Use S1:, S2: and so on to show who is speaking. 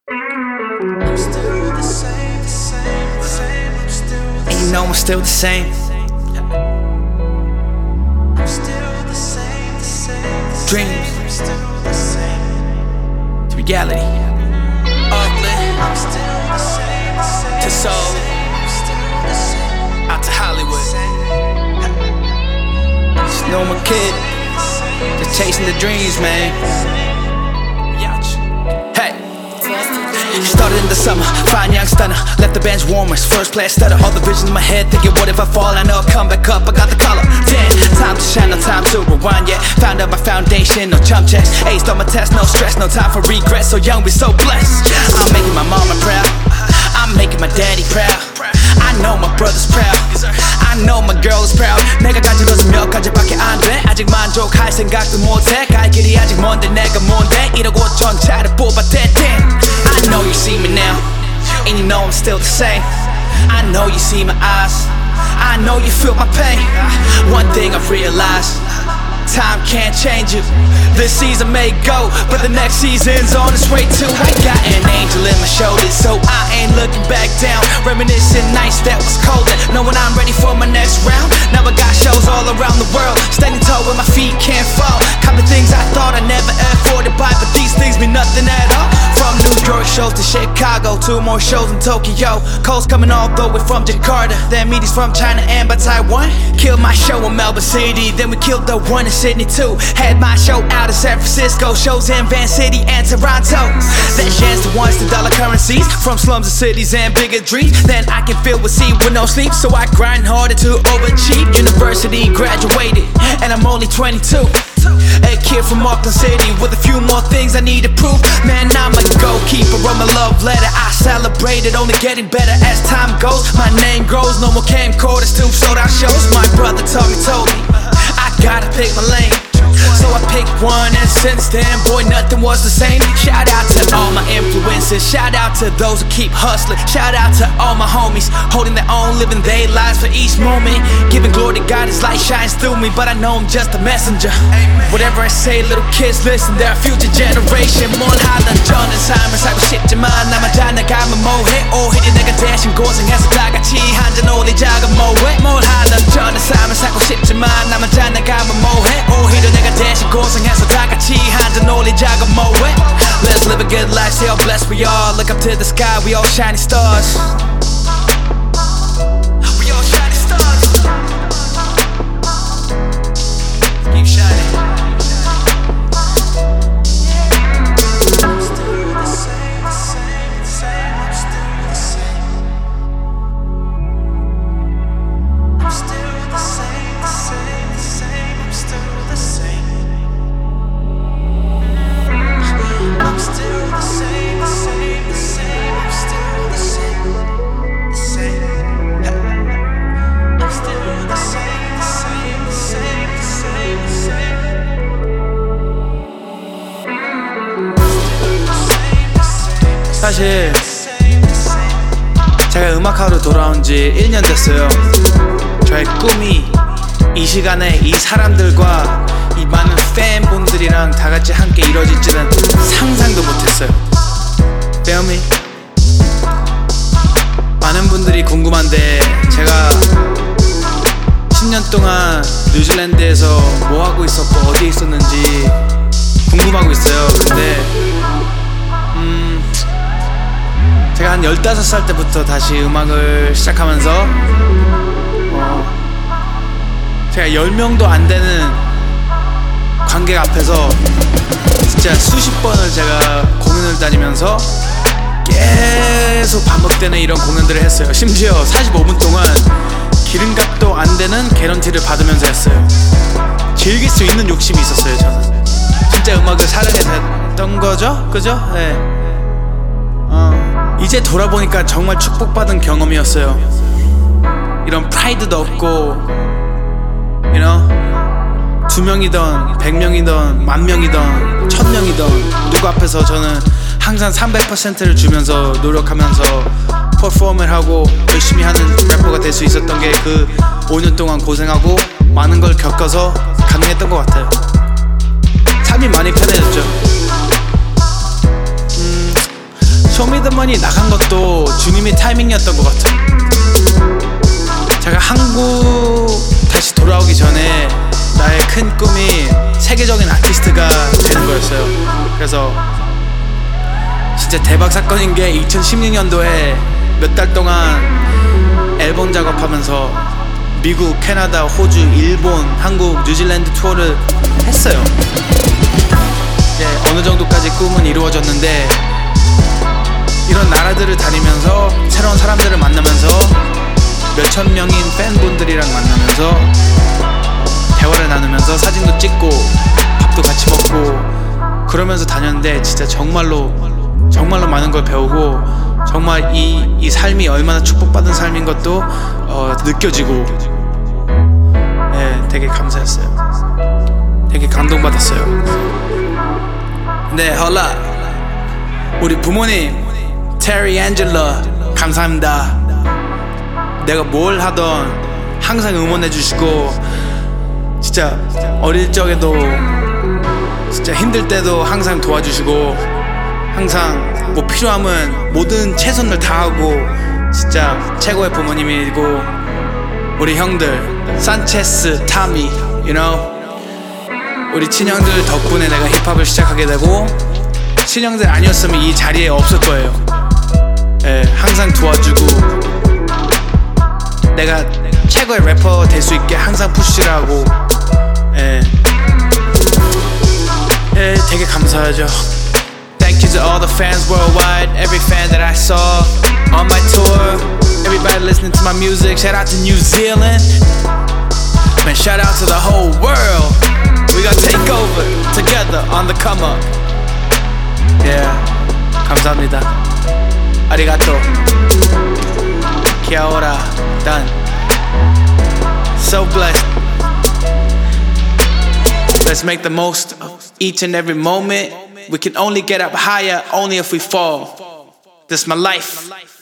S1: I'm still the same, the same, the same. I'm still the
S2: And you know I'm still the same.
S1: I'm still the same, the same, the
S2: Dreams.
S1: same. I'm still the same.
S2: It's reality. Oakland
S1: I'm still the same, the same.
S2: to Seoul,
S1: I'm still the same.
S2: out to Hollywood. Just know my kid, just chasing the dreams, man. Hey. Started in the summer, fine young stunner. Left the bench warmers, first class stutter. All the vision in my head, thinking what if I fall? I know I'll come back up, I got the color. Damn, time to shine, no time to rewind yet. Found out my foundation, no jump checks. Aced on my test, no stress, no time for regret. So young, we so blessed. I'm making my mama proud, I'm making my daddy proud. I know my brother's proud, I know my girl is proud. 내가 가진 것은 몇 가지밖에 안 돼. 아직 만족할 생각도 못해. 갈 길이 아직 먼데 내가 뭔데. 이러고 전차를 뽑았대. Damn, I know you see me now, and you know I'm still the same. I know you see my eyes, I know you feel my pain. One thing I've realized, time can't change you. This season may go, but the next season's on its way too. I got an angel in my shoulders, so I ain't looking back down. Reminiscing nights that was colder, knowing I'm ready for my next round. Now I got shows all around the world, standing tall where my feet can't fall. Couple things I thought I never afforded buy, but these things mean nothing at all. From New York shows to Chicago, 2 more shows in Tokyo. Cole's coming all the way from Jakarta, then Meaty's from China and by Taiwan. Killed my show in Melbourne City, then we killed the one in Sydney too. Had my show out in San Francisco, shows in Van City and Toronto. That chance to ones to dollar currencies, from slums to cities and bigger dreams. Then I can feel with sea with no sleep, so I grind harder to overachieve. University graduated, and I'm only 22. A kid from Auckland City with a few more things I need to prove. Man, I'm a goalkeeper on my love letter. I celebrate it, only getting better as time goes. My name grows, no more camcorders, 2 sold out shows. My brother told me I gotta pick my lane, so I picked one, and since then, boy, nothing was the same. Shout out to all my influencers, shout out to those who keep hustling. Shout out to all my homies, holding their own, living their lives for each moment. Giving glory to God, His light shines through me, but I know I'm just a messenger. Whatever I say, little kids listen, they're a future generation. 뭘 하든 저는 삶을 살고 싶지만 남자 나가면 뭐해. 오히려 내가 대신 고생해서 다 같이 한잔 올리자고 뭐해. 뭘 하든 저는 삶을 살고 싶지만 남자 나가면 뭐해. 오히려 내가 대신 고생해서 다 같이 한잔 올리자고 뭐해. Let's live a good life, see how blessed we are. Look up to the sky, we all shining stars. We all shining stars. Keep shining.
S1: I'm still the same, the same, the same. I'm still the same. I'm still the same, the same, the same. I'm still the same. I'm still the same, the same, the same. I'm still the same, the same. I'm still the same, the same, the same, the same, the same.
S2: 사실 제가 음악하러 돌아온 지 1년 됐어요. 저의 꿈이 이 시간에 이 사람들과 이 많은 팬분들이랑 다 같이 함께 이루어질지는 상상도 못했어요. Feel me? 많은 분들이 궁금한데 제가 10년 동안 뉴질랜드에서 뭐 하고 있었고 어디에 있었는지 궁금하고 있어요. 근데 제가 한 15살 때부터 다시 음악을 시작하면서 제가 10명도 안 되는 관객 앞에서 진짜 수십 번을 제가 공연을 다니면서 계속 반복되는 이런 공연들을 했어요. 심지어 45분 동안 기름값도 안 되는 개런티를 받으면서 했어요. 즐길 수 있는 욕심이 있었어요. 저는 진짜 음악을 사랑했던 거죠? 그죠? 네. 이제 돌아보니까 정말 축복받은 경험이었어요. 이런 프라이드도 없고, you know, 2명이던 100명이던 10,000명이던 1000명이던 누구 앞에서 저는 항상 300%를 주면서 노력하면서 퍼포먼을 하고 열심히 하는 래퍼가 될 수 있었던 게 그 5년 동안 고생하고 많은 걸 겪어서 가능했던 것 같아요. 삶이 많이 편해졌죠. 쇼미더머니 나간 것도 주님의 타이밍이었던 것 같아요. 제가 한국 다시 돌아오기 전에 나의 큰 꿈이 세계적인 아티스트가 되는 거였어요. 그래서 진짜 대박 사건인 게 2016년도에 몇 달 동안 앨범 작업하면서 미국, 캐나다, 호주, 일본, 한국, 뉴질랜드 투어를 했어요. 이제 어느 정도까지 꿈은 이루어졌는데 이런 나라들을 다니면서 새로운 사람들을 만나면서 몇천 명인 팬분들이랑 만나면서 대화를 나누면서 사진도 찍고 밥도 같이 먹고 그러면서 다녔는데 진짜 정말로 많은 걸 배우고 정말 이 삶이 얼마나 축복받은 삶인 것도 느껴지고 되게 감사했어요. 되게 감동받았어요. 네, 헐라 우리 부모님 테리 앤젤라 감사합니다. 내가 뭘 하던 항상 응원해 주시고 진짜 어릴 적에도 진짜 힘들 때도 항상 도와주시고 항상 뭐 필요하면 모든 최선을 다하고 진짜 최고의 부모님이고 우리 형들 산체스, 타미, you know 우리 친형들 덕분에 내가 힙합을 시작하게 되고 친형들 아니었으면 이 자리에 없을 거예요. 항상 도와주고 내가 최고의 래퍼 될 수 있게 항상 푸시를 하고 되게 감사하죠. Thank you to all the fans worldwide, every fan that I saw on my tour, everybody listening to my music. Shout out to New Zealand, man. Shout out to the whole world. We gonna take over together on the come up. Yeah, 감사합니다. 아리가토. Kia ora, done. So blessed. Let's make the most of each and every moment. We can only get up higher only if we fall. This is my life.